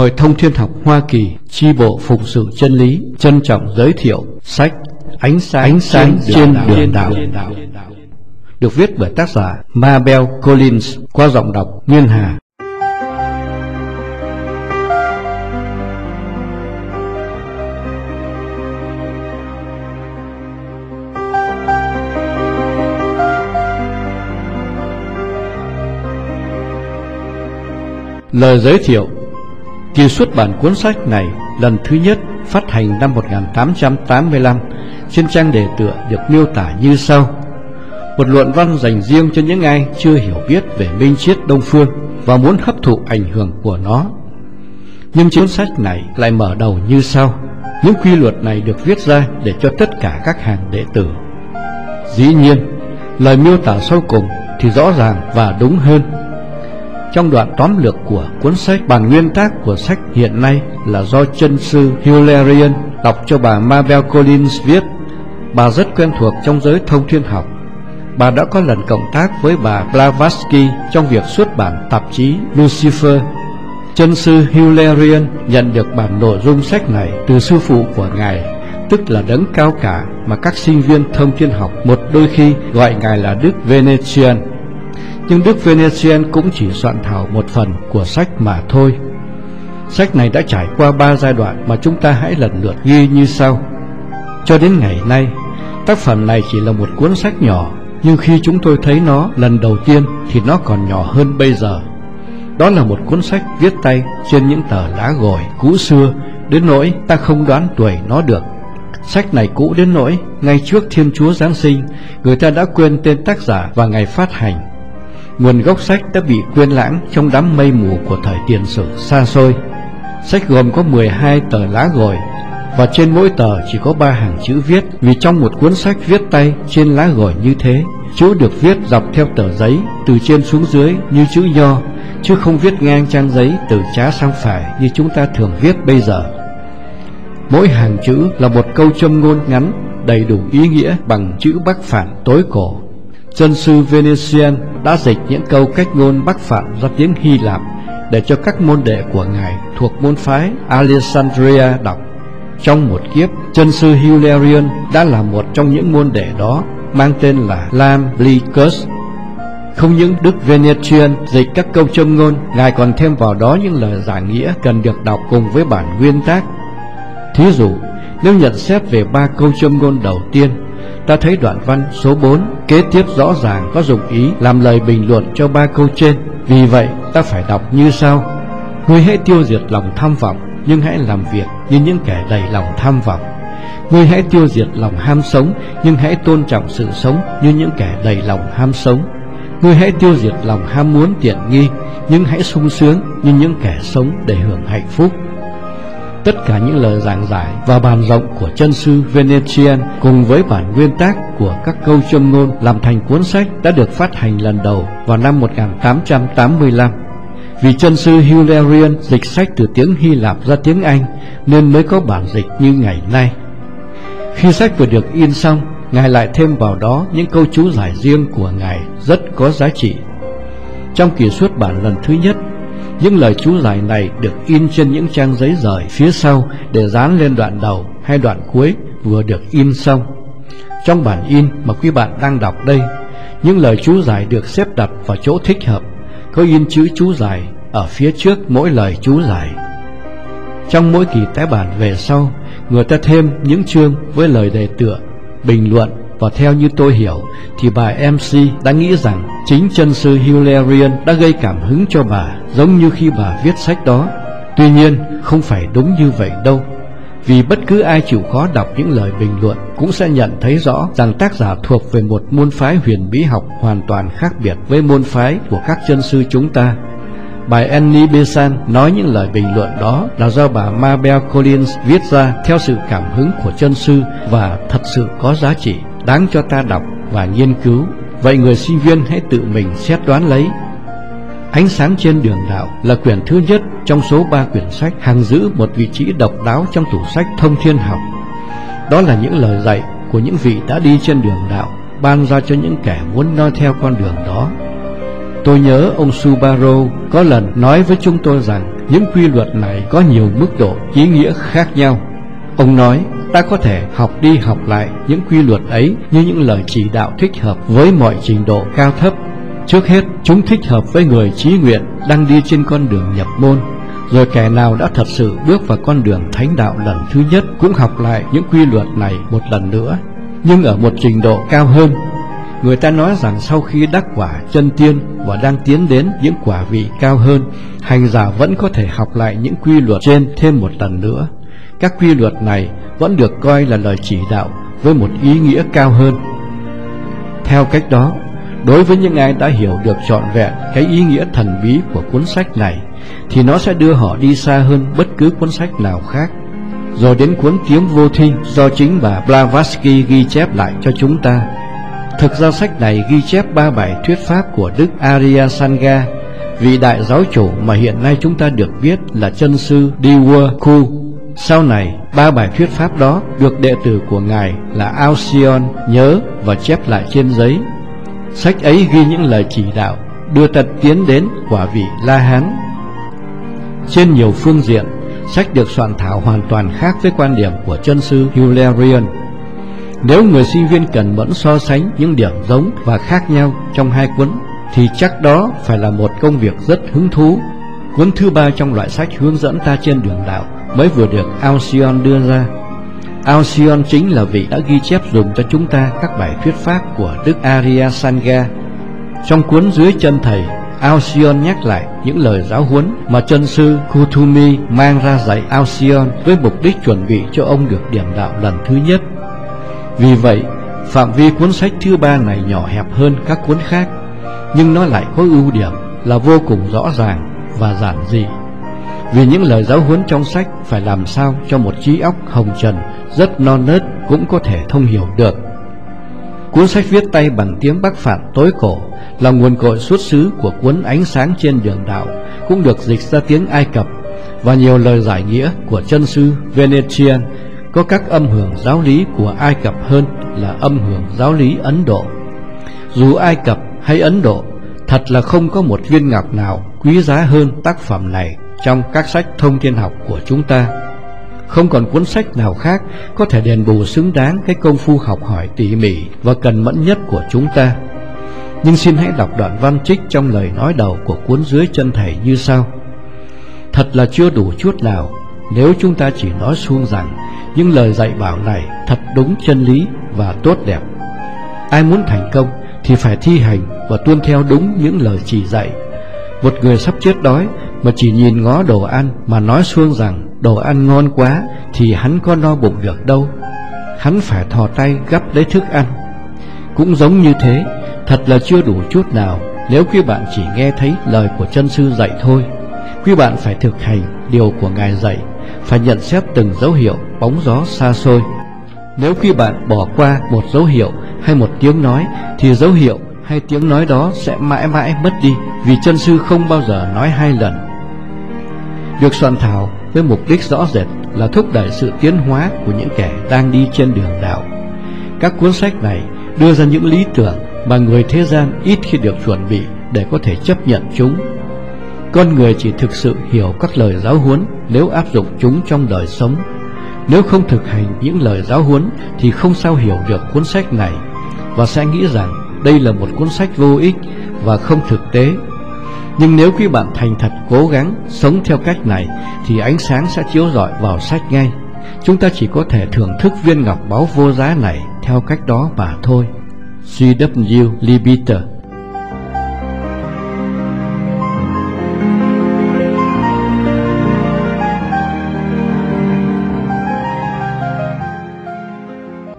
Hội Thông Thiên học Hoa Kỳ chi bộ phụng sự chân lý trân trọng giới thiệu sách Ánh sáng trên đường đạo, được viết bởi tác giả Mabel Collins qua giọng đọc Nguyên Hà. Lời giới thiệu. Kỳ xuất bản cuốn sách này lần thứ nhất phát hành năm 1885. Trên trang đề tựa được miêu tả như sau: một luận văn dành riêng cho những ai chưa hiểu biết về minh triết Đông phương và muốn hấp thụ ảnh hưởng của nó. Nhưng cuốn sách này lại mở đầu như sau: những quy luật này được viết ra để cho tất cả các hàng đệ tử. Dĩ nhiên, lời miêu tả sau cùng thì rõ ràng và đúng hơn. Trong đoạn tóm lược của cuốn sách, bản nguyên tác của sách hiện nay là do chân sư Hilarion đọc cho bà Mabel Collins viết. Bà rất quen thuộc trong giới thông thiên học. Bà đã có lần cộng tác với bà Blavatsky trong việc xuất bản tạp chí Lucifer. Chân sư Hilarion nhận được bản nội dung sách này từ sư phụ của ngài, tức là đấng cao cả mà các sinh viên thông thiên học một đôi khi gọi ngài là Đức Venetian. Nhưng Đức Venetian cũng chỉ soạn thảo một phần của sách mà thôi. Sách này đã trải qua 3 giai đoạn mà chúng ta hãy lần lượt ghi như sau. Cho đến ngày nay, tác phẩm này chỉ là một cuốn sách nhỏ, nhưng khi chúng tôi thấy nó lần đầu tiên thì nó còn nhỏ hơn bây giờ. Đó là một cuốn sách viết tay trên những tờ lá gồi cũ xưa đến nỗi ta không đoán tuổi nó được. Sách này cũ đến nỗi ngay trước Thiên Chúa Giáng sinh, người ta đã quên tên tác giả và ngày phát hành. Nguồn gốc sách đã bị quên lãng trong đám mây mù của thời tiền sử xa xôi. Sách gồm có 12 tờ lá gồi, và trên mỗi tờ chỉ có 3 hàng chữ viết, vì trong một cuốn sách viết tay trên lá gồi như thế, chữ được viết dọc theo tờ giấy từ trên xuống dưới như chữ nho, chứ không viết ngang trang giấy từ trái sang phải như chúng ta thường viết bây giờ. Mỗi hàng chữ là một câu châm ngôn ngắn đầy đủ ý nghĩa bằng chữ Bắc Phạn tối cổ. Chân sư Venetian đã dịch những câu cách ngôn Bắc Phạn ra tiếng Hy Lạp để cho các môn đệ của ngài thuộc môn phái Alexandria đọc. Trong một kiếp, chân sư Hilarion đã là một trong những môn đệ đó, mang tên là Lamblicus. Không những Đức Venetian dịch các câu châm ngôn, ngài còn thêm vào đó những lời giải nghĩa cần được đọc cùng với bản nguyên tác. Thí dụ, nếu nhận xét về 3 câu châm ngôn đầu tiên, ta thấy đoạn văn số 4 kế tiếp rõ ràng có dụng ý làm lời bình luận cho 3 câu trên. Vì vậy ta phải đọc như sau: ngươi hãy tiêu diệt lòng tham vọng, nhưng hãy làm việc như những kẻ đầy lòng tham vọng. Ngươi hãy tiêu diệt lòng ham sống, nhưng hãy tôn trọng sự sống như những kẻ đầy lòng ham sống. Ngươi hãy tiêu diệt lòng ham muốn tiện nghi, nhưng hãy sung sướng như những kẻ sống để hưởng hạnh phúc. Tất cả những lời giảng giải và bàn rộng của chân sư Venetian cùng với bản nguyên tác của các câu châm ngôn làm thành cuốn sách đã được phát hành lần đầu vào năm 1885. Vì chân sư Hilarion dịch sách từ tiếng Hy Lạp ra tiếng Anh nên mới có bản dịch như ngày nay. Khi sách vừa được in xong, ngài lại thêm vào đó những câu chú giải riêng của ngài rất có giá trị. Trong kỳ xuất bản lần thứ nhất, những lời chú giải này được in trên những trang giấy rời phía sau để dán lên đoạn đầu hay đoạn cuối vừa được in xong. Trong bản in mà quý bạn đang đọc đây, những lời chú giải được xếp đặt vào chỗ thích hợp, có in chữ chú giải ở phía trước mỗi lời chú giải. Trong mỗi kỳ tái bản về sau, người ta thêm những chương với lời đề tựa, bình luận, và theo như tôi hiểu thì bà MC đã nghĩ rằng chính chân sư Hilarion đã gây cảm hứng cho bà, giống như khi bà viết sách đó. Tuy nhiên không phải đúng như vậy đâu, vì bất cứ ai chịu khó đọc những lời bình luận cũng sẽ nhận thấy rõ rằng tác giả thuộc về một môn phái huyền bí học hoàn toàn khác biệt với môn phái của các chân sư chúng ta. Bài Annie Besant nói những lời bình luận đó là do bà Mabel Collins viết ra theo sự cảm hứng của chân sư và thật sự có giá trị, đáng cho ta đọc và nghiên cứu. Vậy người sinh viên hãy tự mình xét đoán lấy. Ánh sáng trên đường đạo là quyển thứ nhất trong số 3 quyển sách hàng giữ một vị trí độc đáo trong tủ sách thông thiên học. Đó là những lời dạy của những vị đã đi trên đường đạo, ban ra cho những kẻ muốn noi theo con đường đó. Tôi nhớ ông Subaru có lần nói với chúng tôi rằng những quy luật này có nhiều mức độ ý nghĩa khác nhau. Ông nói, ta có thể học đi học lại những quy luật ấy như những lời chỉ đạo thích hợp với mọi trình độ cao thấp. Trước hết, chúng thích hợp với người chí nguyện đang đi trên con đường nhập môn. Rồi kẻ nào đã thật sự bước vào con đường thánh đạo lần thứ nhất cũng học lại những quy luật này một lần nữa, nhưng ở một trình độ cao hơn. Người ta nói rằng sau khi đắc quả chân tiên và đang tiến đến những quả vị cao hơn, hành giả vẫn có thể học lại những quy luật trên thêm một lần nữa. Các quy luật này vẫn được coi là lời chỉ đạo với một ý nghĩa cao hơn. Theo cách đó, đối với những ai đã hiểu được trọn vẹn cái ý nghĩa thần bí của cuốn sách này, thì nó sẽ đưa họ đi xa hơn bất cứ cuốn sách nào khác. Rồi đến cuốn Tiếng Vô Thinh do chính bà Blavatsky ghi chép lại cho chúng ta. Thực ra sách này ghi chép 3 bài thuyết pháp của Đức Arya Sanga, vị đại giáo chủ mà hiện nay chúng ta được biết là chân sư Diwaku. Sau này, 3 bài thuyết pháp đó được đệ tử của ngài là Alcyon nhớ và chép lại trên giấy. Sách ấy ghi những lời chỉ đạo đưa ta tiến đến quả vị La Hán. Trên nhiều phương diện, sách được soạn thảo hoàn toàn khác với quan điểm của chân sư Hilarion. Nếu người sinh viên cần mẫn so sánh những điểm giống và khác nhau trong hai cuốn, thì chắc đó phải là một công việc rất hứng thú. Cuốn thứ 3 trong loại sách hướng dẫn ta trên đường đạo mới vừa được Alcyon đưa ra. Alcyon chính là vị đã ghi chép dùng cho chúng ta các bài thuyết pháp của Đức Arya Sanga. Trong cuốn Dưới Chân Thầy, Alcyon nhắc lại những lời giáo huấn mà chân sư Kuthumi mang ra dạy Alcyon với mục đích chuẩn bị cho ông được điểm đạo lần thứ nhất. Vì vậy, phạm vi cuốn sách thứ 3 này nhỏ hẹp hơn các cuốn khác, nhưng nó lại có ưu điểm là vô cùng rõ ràng và giản dị. Vì những lời giáo huấn trong sách phải làm sao cho một trí óc hồng trần rất non nớt cũng có thể thông hiểu được. Cuốn sách viết tay bằng tiếng Bắc Phạn tối cổ là nguồn cội xuất xứ của cuốn Ánh Sáng Trên Đường Đạo, cũng được dịch ra tiếng Ai Cập, và nhiều lời giải nghĩa của chân sư Venetian có các âm hưởng giáo lý của Ai Cập hơn là âm hưởng giáo lý Ấn Độ. Dù Ai Cập hay Ấn Độ, thật là không có một viên ngọc nào quý giá hơn tác phẩm này trong các sách thông thiên học của chúng ta. Không còn cuốn sách nào khác có thể đền bù xứng đáng cái công phu học hỏi tỉ mỉ và cần mẫn nhất của chúng ta. Nhưng xin hãy đọc đoạn văn trích trong lời nói đầu của cuốn Dưới Chân Thầy như sau. Thật là chưa đủ chút nào nếu chúng ta chỉ nói suông rằng những lời dạy bảo này thật đúng chân lý và tốt đẹp. Ai muốn thành công thì phải thi hành và tuân theo đúng những lời chỉ dạy. Một người sắp chết đói mà chỉ nhìn ngó đồ ăn mà nói suông rằng đồ ăn ngon quá thì hắn có no bụng được đâu. Hắn phải thò tay gắp lấy thức ăn. Cũng giống như thế, thật là chưa đủ chút nào nếu quý bạn chỉ nghe thấy lời của chân sư dạy thôi. Quý bạn phải thực hành điều của ngài dạy, phải nhận xét từng dấu hiệu bóng gió xa xôi. Nếu quý bạn bỏ qua một dấu hiệu hay một tiếng nói, thì dấu hiệu hay tiếng nói đó sẽ mãi mãi mất đi, vì chân sư không bao giờ nói 2 lần. Được soạn thảo với mục đích rõ rệt là thúc đẩy sự tiến hóa của những kẻ đang đi trên đường đạo. Các cuốn sách này đưa ra những lý tưởng mà người thế gian ít khi được chuẩn bị để có thể chấp nhận chúng. Con người chỉ thực sự hiểu các lời giáo huấn nếu áp dụng chúng trong đời sống. Nếu không thực hành những lời giáo huấn thì không sao hiểu được cuốn sách này, và sẽ nghĩ rằng đây là một cuốn sách vô ích và không thực tế. Nhưng nếu quý bạn thành thật cố gắng sống theo cách này thì ánh sáng sẽ chiếu rọi vào sách ngay. Chúng ta chỉ có thể thưởng thức viên ngọc báu vô giá này theo cách đó mà thôi. C.W. Lebeter.